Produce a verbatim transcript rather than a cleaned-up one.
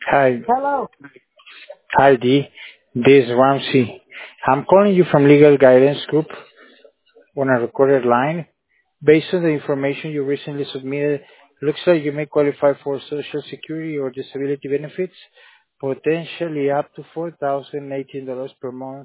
Hi. Hello. Hi, Dee. This is Ramsey. I'm calling you from Legal Guidance Group on a recorded line. Based on the information you recently submitted, looks like you may qualify for Social Security or disability benefits, potentially up to four thousand eighteen dollars per month.